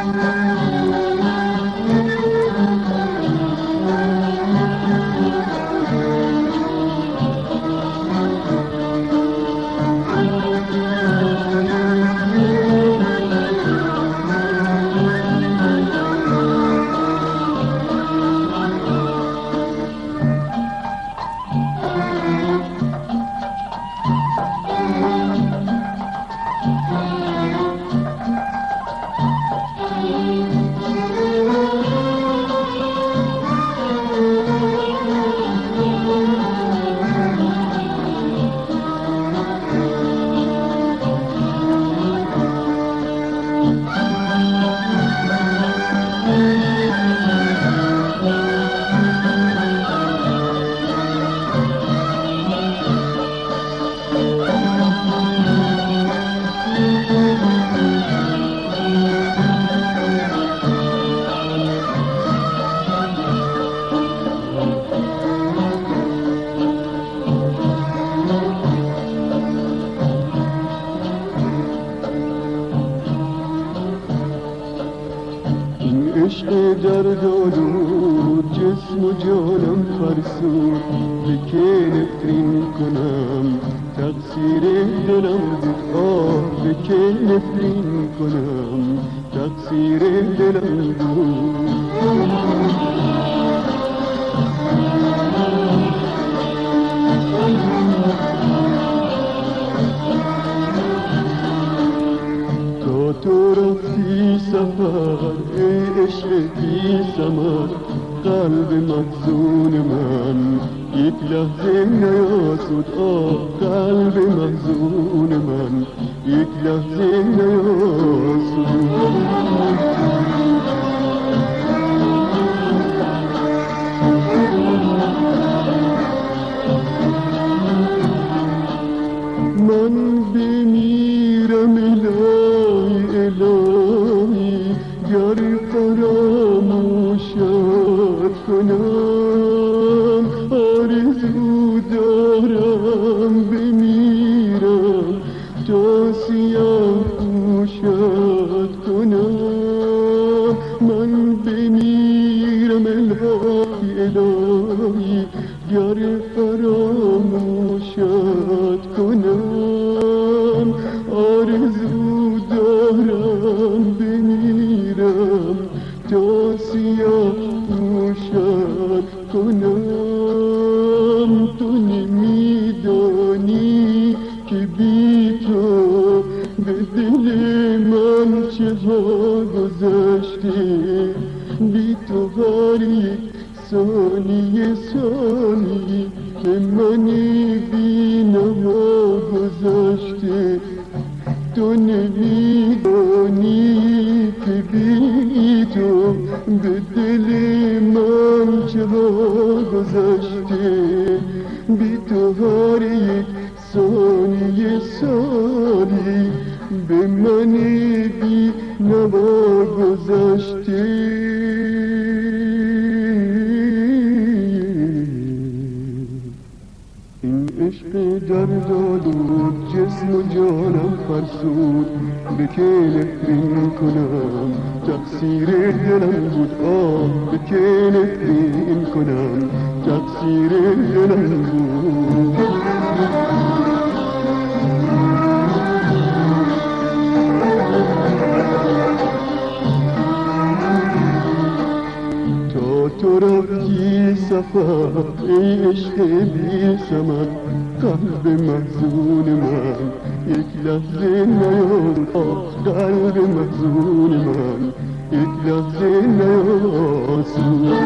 عشق دردآلود جسم و جانم فرسود، به که نفرین کنم تقصیر دلم بود. آه به که نفرین کنم تقصیر دلم بود. تو رفتی سفر ای عشق بی ثمر، قلب محزون من یک لحظه نیاسود. آه قلب محزون من یک لحظه نیاسود. من بمیرم الهی گر فراموشت کنم، آرزو دارم بمیرم تا سیاه پوشت کنم. من بمیرم الهی گر فراموشت کنم، آرزو دارم بمیرم تا سیاه پوشت کنم. تو نمیدانی که بی تو به دل من چه ها گذشته، بی تو هر یک ثانیه ثانی به من بی نوا گذشته. تو نمیدانی که بی تو به دل من چه ها گذشته، بی تو هر یک ثانیه ثانی به من بی نوا گذشته. عشق دردآلود جسم و جانم فرسود، به که نفرین کنم تقصیر دلم بود. آه به که نفرین کنم تقصیر دلم بود. تو رفتی سفر ای عشق بی ثمر، قلب محزون من یک لحظه نیاسود. قلب محزون من یک لحظه نیاسود.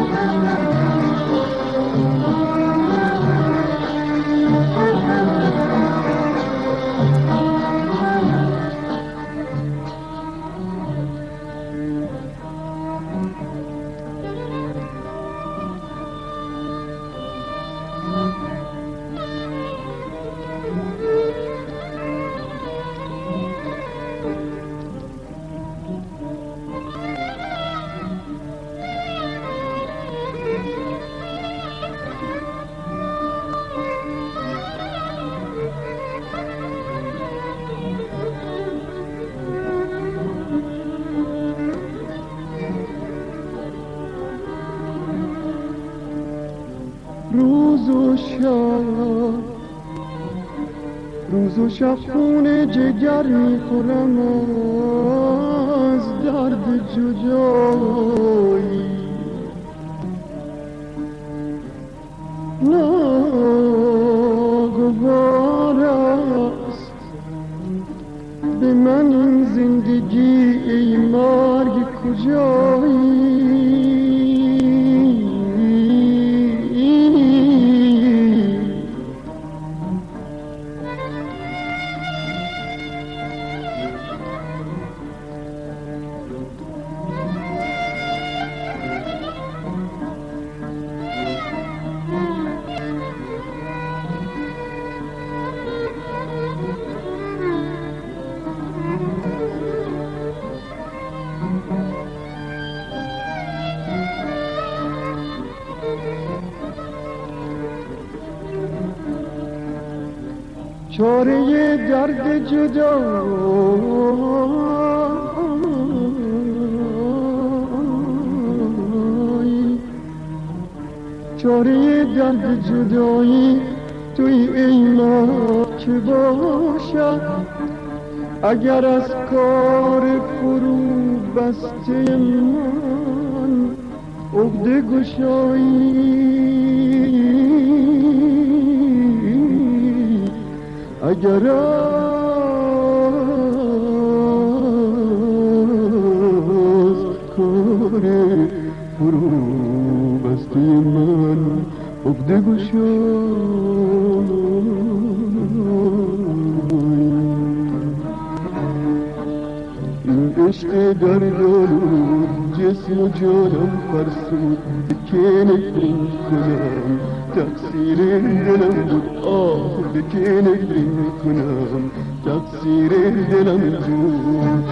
کرد روز و شب خون جگر میخورم از درد جدایی ناگوار است به من این زندگی ای مرگ کجایی چاره درد جدایی چاره درد جدایی توی ای ما که باشد اگر از کار فرو بسته من عقده گشایی اگر از کار فرو بسته من عقده گشایی این عشق دردآلود جسم و جانم فرسود که نفرین کنم تقصیر دلم بود به که نفرین کنم تقصیر دلم بود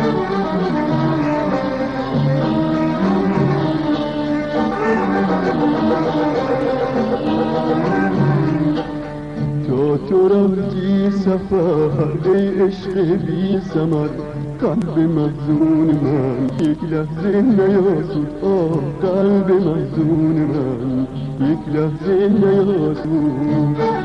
تا تو رفتی سفر ای عشق بی ثمر قلب محزون من یک لحظه نیاسود قلب محزون من یک لحظه نیاسود